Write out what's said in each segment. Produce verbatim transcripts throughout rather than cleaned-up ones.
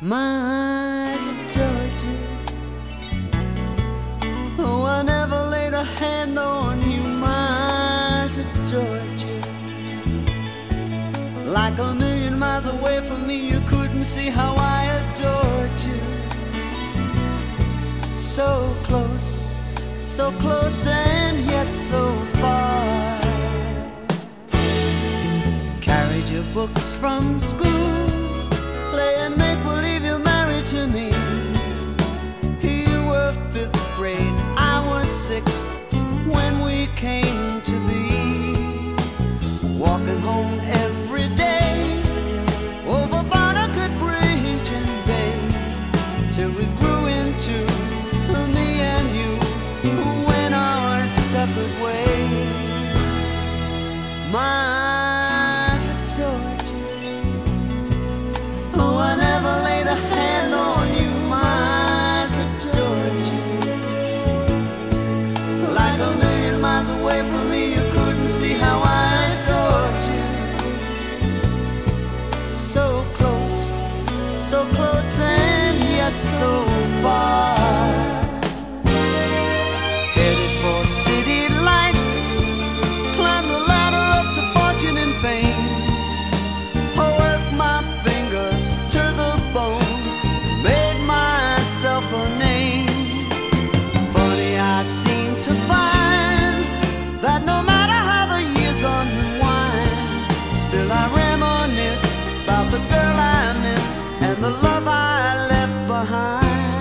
My eyes adored you. Though I never laid a hand on you, my eyes adored you. Like a million miles away from me, you couldn't see how I adored you. So close, so close and yet so far. Carried your books from school, playing make-believe you're married to me. You were fifth grade, I was sixth when we came to be. Walking home every day over Barnegat Bridge and Bay, till we grew into me and you, who went our separate ways. My eyes adored you. Oh, I never laid a hand on you, my eyes adored you. Like a million miles away from me, you couldn't see how I adored you. So close, so close and yet so far. Headed for city lights, climbed the ladder up to fortune and fame. I worked my fingers to the bone, made myself a name. Funny, I seem to find that no matter how the years unwind, still I reminisce about the girl I miss and the love I left behind.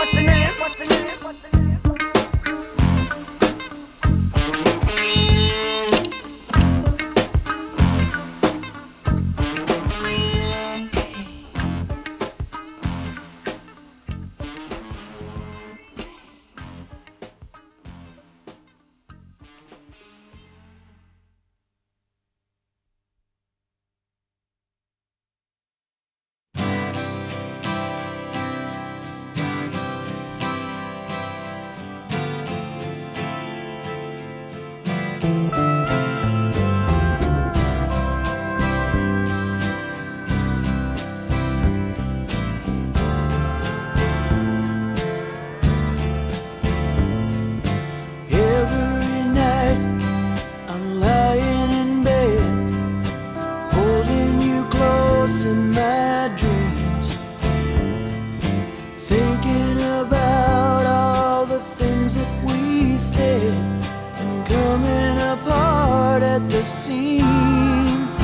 What's the name? What's the name? What's the name? Every night I'm lying in bed, holding you close in my dreams, thinking about all the things that we said and coming apart at the seams.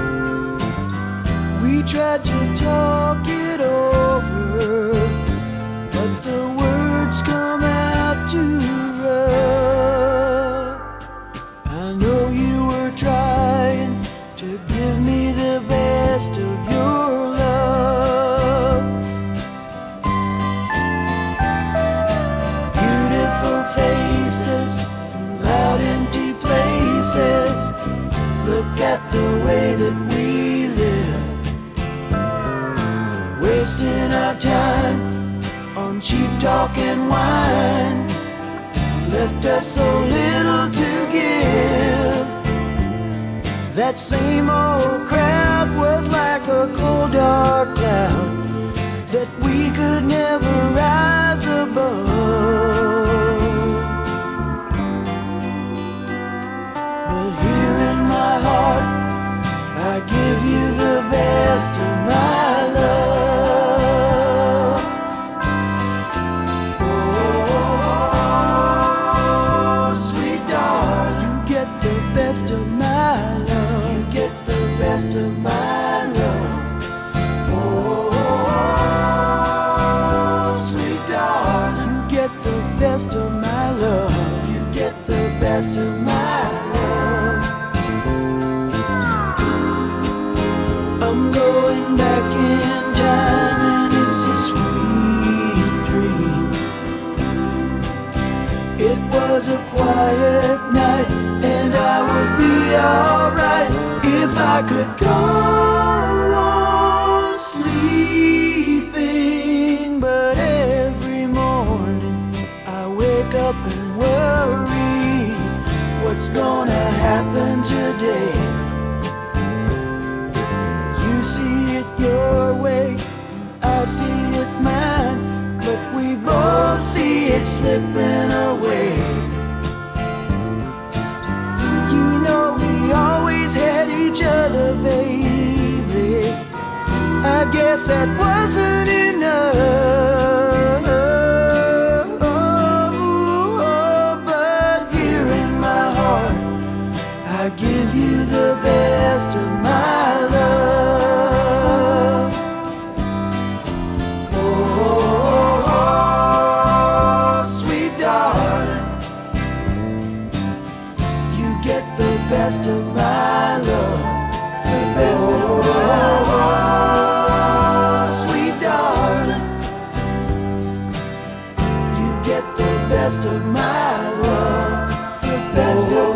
We tried to talk it over, but the words come out too rough. I know you were trying to give me the best of your love. Beautiful faces and loud empty places. Look at the way that we live, wasting our time on cheap talk and wine. Left us so little to give. That same old crowd was like a cold dark cloud that we could never rise above. But here in my heart I give you the best of my love. Oh, sweet darling, you get the best of my love. You get the best of my love. Oh, sweet darling, you get the best of my love. You get the best of my love. I'm going back in time and it's a sweet dream. It was a quiet night and I would be alright if I could go on sleeping. But every morning I wake up and worry what's gonna happen today. You see it your way, I see it mine, but we both see it slipping away. You know we always had each other, baby. I guess that wasn't enough. But here in my heart I give you the best of my love. Oh, sweet darling, you get the best of my love. The best of my love. Sweet darling, you get the best of my love. The best of